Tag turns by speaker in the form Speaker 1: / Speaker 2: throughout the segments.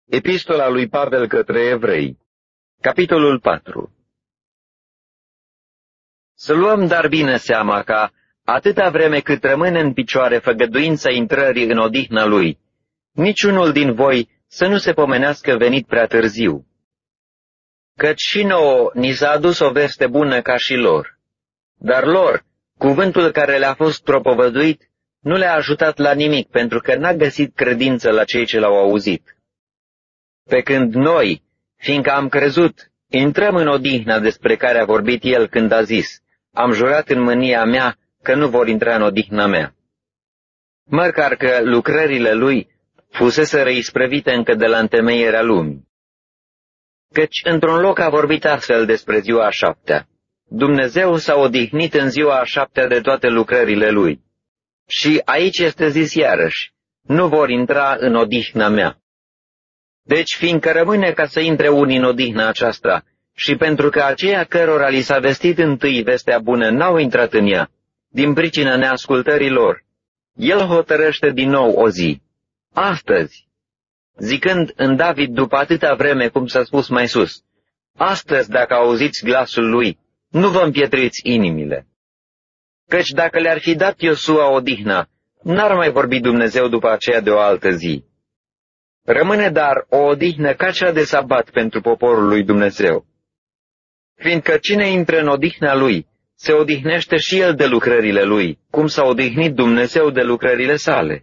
Speaker 1: Epistola lui Pavel către Evrei, capitolul 4. Să luăm dar bine seama ca, atâta vreme cât rămâne în picioare făgăduința intrării în odihna lui, niciunul din voi să nu se pomenească venit prea târziu. Căci și nouă ni s-a adus o veste bună ca și lor, dar lor, cuvântul care le-a fost propovăduit, nu le-a ajutat la nimic, pentru că n-a găsit credință la cei ce l-au auzit. Pe când noi, fiindcă am crezut, intrăm în odihna despre care a vorbit el când a zis, am jurat în mânia mea că nu vor intra în odihna mea. Măcar că lucrările lui fuseseră isprăvite încă de la întemeierea lumii. Căci într-un loc a vorbit astfel despre ziua a șaptea. Dumnezeu s-a odihnit în ziua a șaptea de toate lucrările lui. Și aici este zis iarăși, nu vor intra în odihna mea. Deci, fiindcă rămâne ca să intre unii în odihna aceasta, și pentru că aceia cărora li s-a vestit întâi vestea bună n-au intrat în ea, din pricina neascultării lor, el hotărăște din nou o zi, astăzi, zicând în David după atâta vreme cum s-a spus mai sus, astăzi dacă auziți glasul lui, nu vă împietriți inimile. Căci dacă le-ar fi dat Iosua odihna, n-ar mai vorbi Dumnezeu după aceea de o altă zi. Rămâne dar o odihnă ca cea de sabat pentru poporul lui Dumnezeu. Fiindcă cine intră în odihna lui, se odihnește și el de lucrările lui, cum s-a odihnit Dumnezeu de lucrările sale.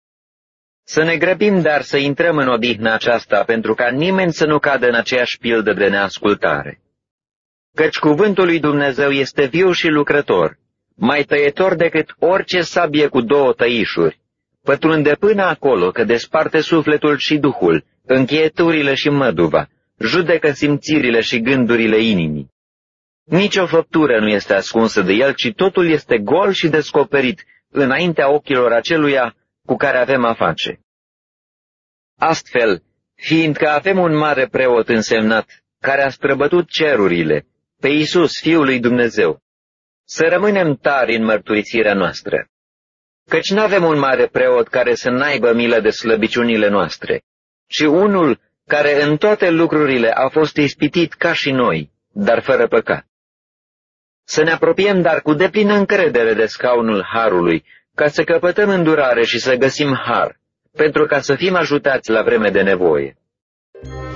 Speaker 1: Să ne grăbim dar să intrăm în odihna aceasta, pentru ca nimeni să nu cadă în aceeași pildă de neascultare. Căci cuvântul lui Dumnezeu este viu și lucrător, mai tăietor decât orice sabie cu două tăișuri, pătrunde până acolo că desparte sufletul și duhul, încheieturile și măduva, judecă simțirile și gândurile inimii. Nici o făptură nu este ascunsă de el, ci totul este gol și descoperit înaintea ochilor aceluia cu care avem a face. Astfel, fiindcă avem un mare preot însemnat, care a străbătut cerurile, pe Iisus, Fiul lui Dumnezeu, să rămânem tari în mărturisirea noastră. Căci n-avem un mare preot care să n-aibă milă de slăbiciunile noastre, ci unul care în toate lucrurile a fost ispitit ca și noi, dar fără păcat. Să ne apropiem dar cu deplină încredere de scaunul harului, ca să căpătăm îndurare și să găsim har, pentru ca să fim ajutați la vreme de nevoie.